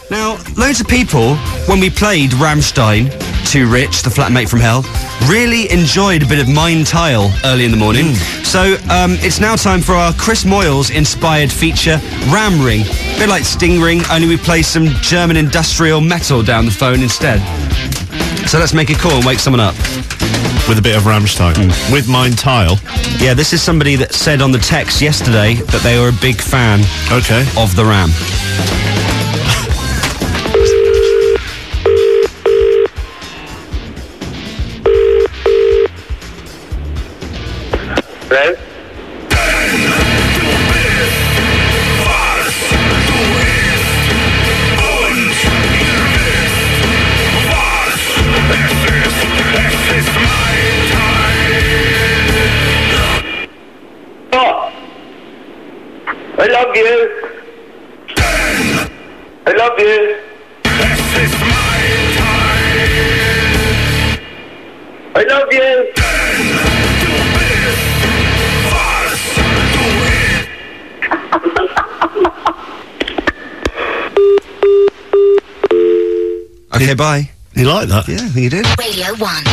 Now, loads of people, when we played Rammstein, Too Rich, the flatmate from hell, really enjoyed a bit of Mind Tile early in the morning. So it's now time for our Chris Moyles-inspired feature, Ram Ring. A bit like Stingring, only we play some German industrial metal down the phone instead. So let's make a call and wake someone up. With a bit of Rammstein. With Mind Tile. Yeah, this is somebody that said on the text yesterday that they were a big fan of the Ram. Hello? Oh, I love you. I love you. I love you. Okay, bye. You like that? Yeah, I think you did. Radio 1.